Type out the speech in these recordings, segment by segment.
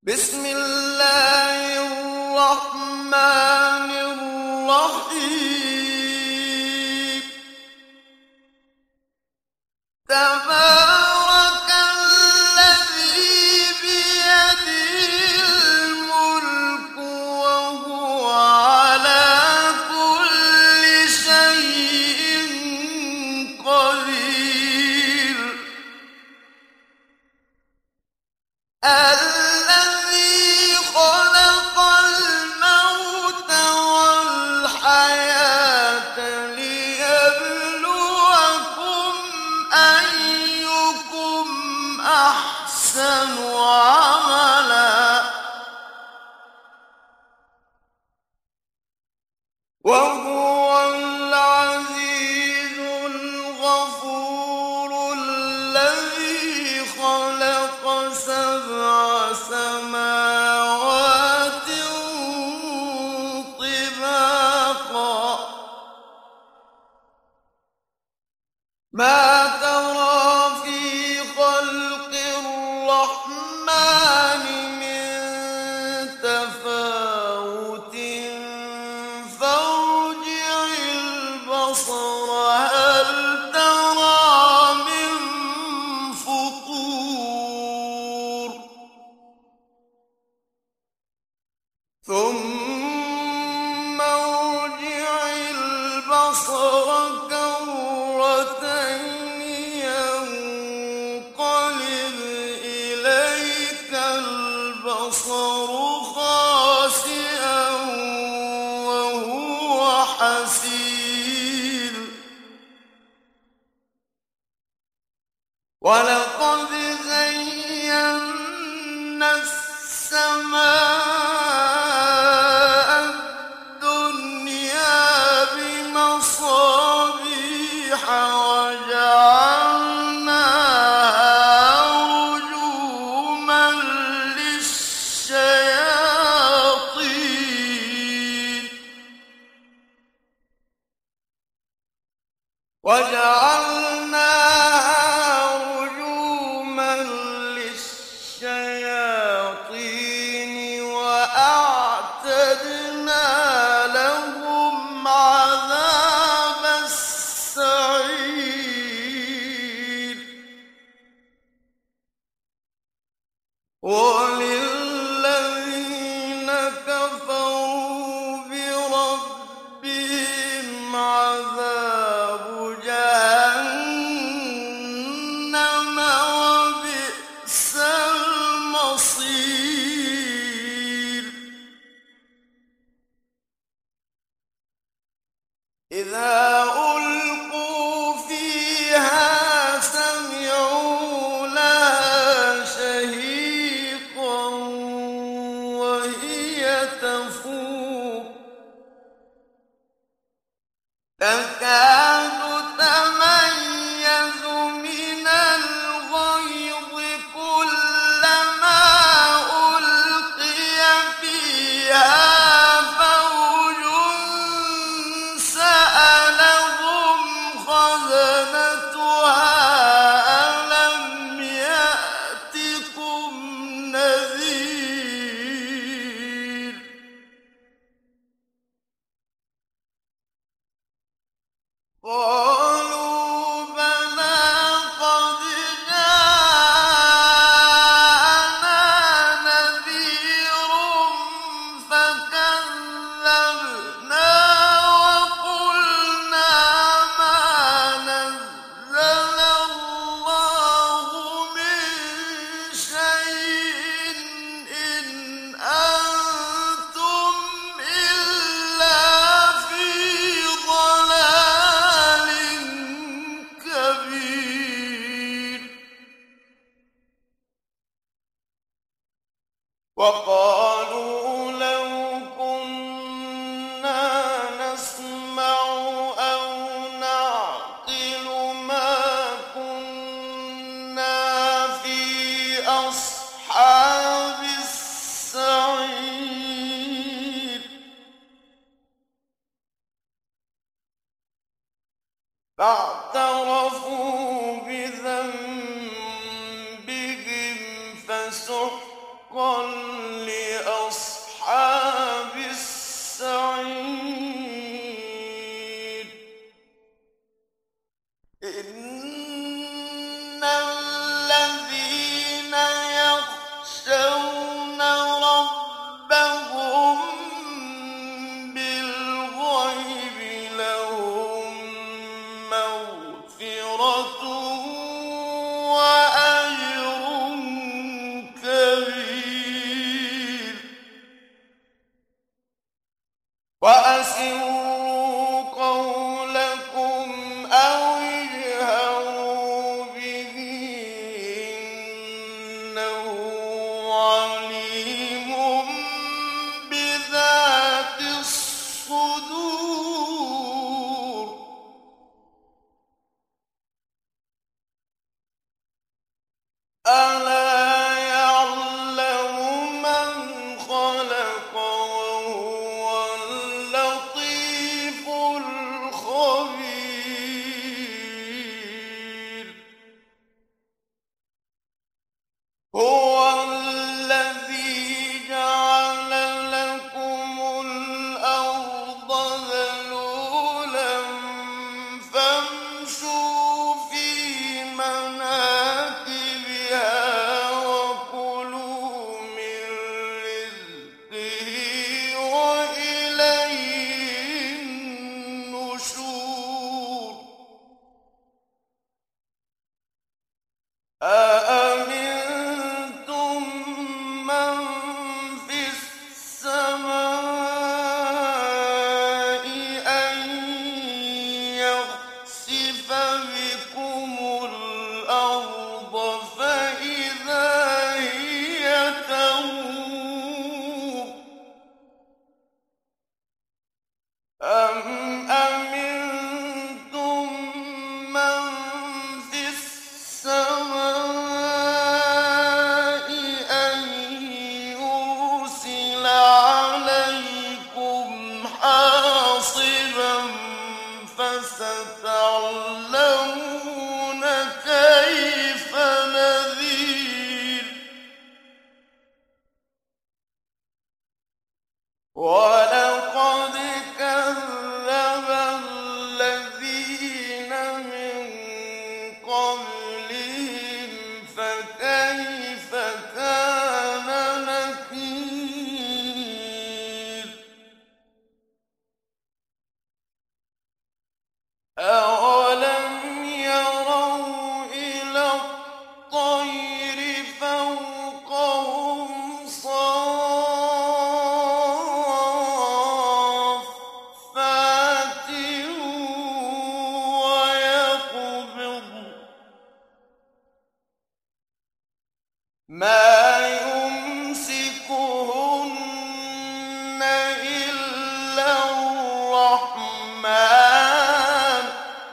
بسم الله الرحمن الرحيم. تبارك الذي بيده الملك وهو على كل شيء قدير. الذي خلق الموت والحياة ليبلوكم أيكم أحسن عملا وهو العزيز الغفور. الذي خلق سبع سماوات طباقا ما ترى في خلق الرحمن من تفاوت فارجع البصر هل ترى من فطور ثم ارجع البصر كرتين ينقلب إليك البصر خاسئا وهو حسير. ولقد زينا السماء الدنيا بمصابيح وجعلناها رجوما للشياطين وأعتدنا لهم عذاب السعير. وللذين كفروا بربهم عذاب جهنم وبئس المصير. إذا ألقوا فيها سمعوا لها شهيقا وهي تفور تكاد تميز من الغيظ كلما ألقي فيها فوج سألهم خزنتها ألم يأتكم نذير. قالوا بلى قد جاءنا نذير فكذبنا وقلنا ما نزل الله من شيء إن أنتم إلا في ضلال كبير. وقالوا لو كنا نسمع أو نعقل ما كنا في أصحاب السعير. فاعترفوا بذنبهم فسحقا من في السماء أن يخسف بكم الأرض فإذا هي تمور أم أمنتم من في السماء أن يرسل عليكم حاصبا فستعلمون كيف نذير ولقد كذب الذين من قبلهم فكيف كان نكير أولم يروا إلى الطير فوقهم صافات ويقبضن ما يمسكهن إلا الرحمن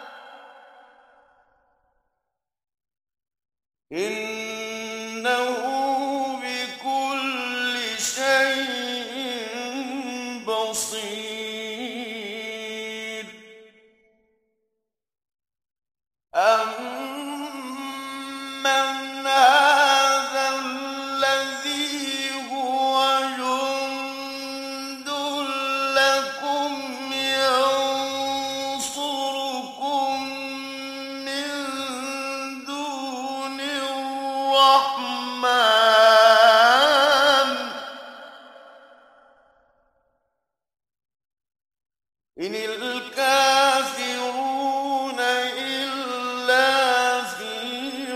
إنه بكل شيء بصير أمن هذا الذي هو جند لكم ينصركم من دون الرحمن إن الكافرون إلا في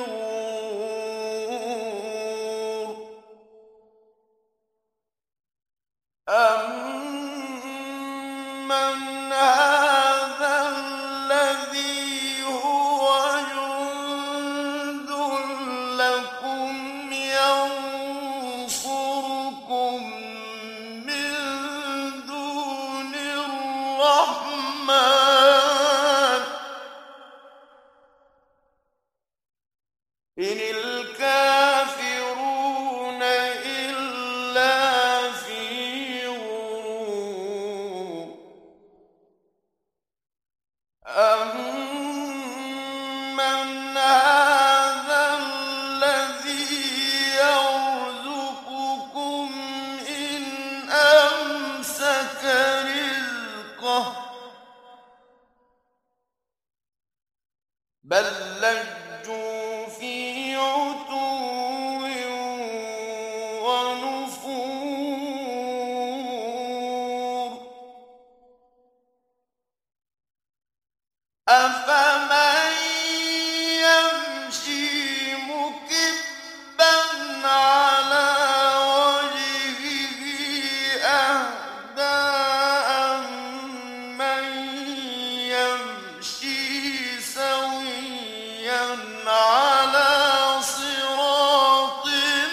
غرور أمن هذا الذي هو جند لكم ينصركم من دون الرحمن إن الكافرون إلا في غرور أمن هذا الذي يرزقكم إن أمسك رزقه بل لجوا في عتو ونفور أفمن يمشي مكبا على وجهه أهدى أمن يمشي سويا على صراط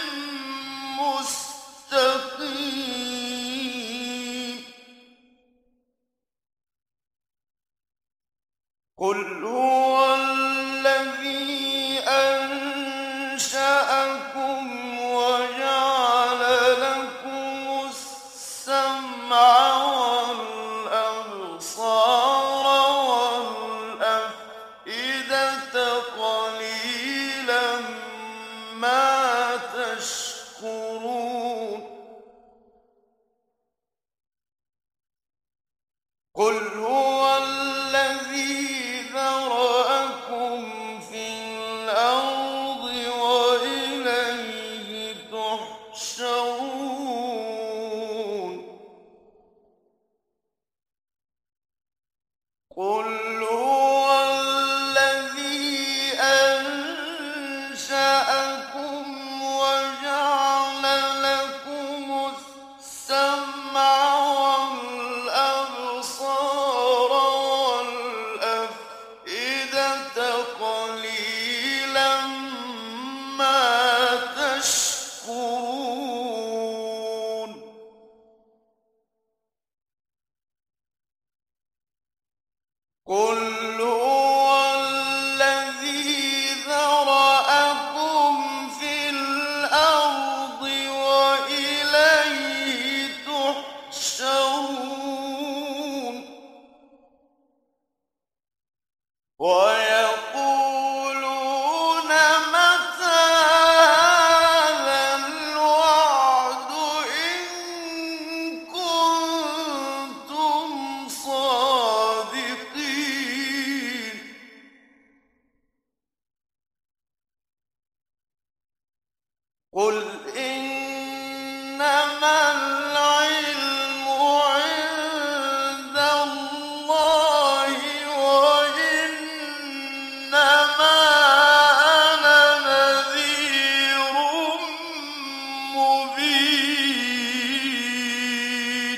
مستقيم قل هو الذي أنشأكم وجعل لكم السمع والأبصار والأفئدة قليلا ما تشكرون قل هو الذي ذرأكم في الأرض وإليه تحشرون قل هو الذي أنشأكم وجعل لكم العلم عند الله وإنما أنا نذير مبين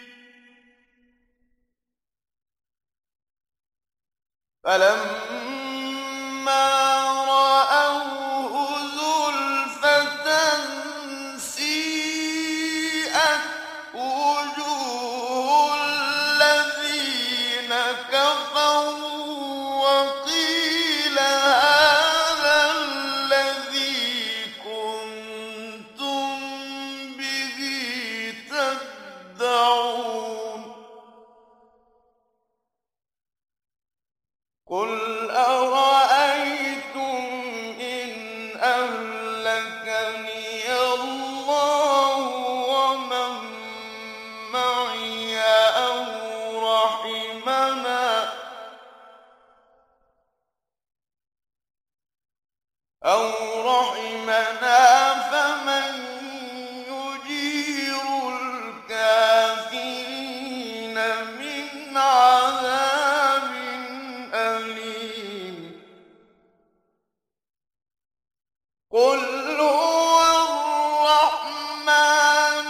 فلما رأوه زلفة سيئت وجوه الذين كفروا وقيل هذا الذي كنتم به تدعون قل أرأيتم إن أهلكني الله ومن معي أو رحمنا فمن يجير الكافرين من عذاب أليم قل هو الرحمن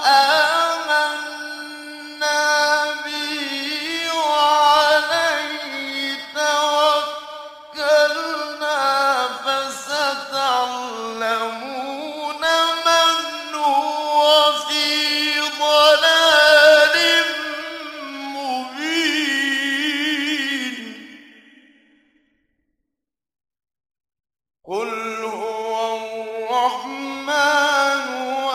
آمنا به وعليه توكلنا فستعلمون من هو في ضلال مبين قل هو الرحمن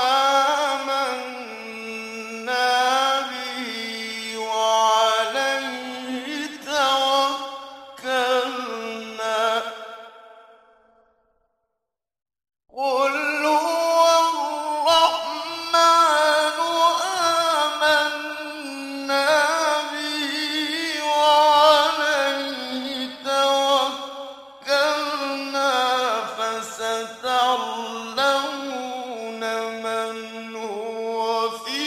آمنا به وعليه توكلنا قل هو الرحمن آمنا به وعليه توكلنا فستعلمون من هو في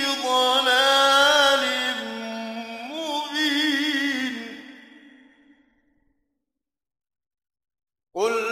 ضلال مبين قل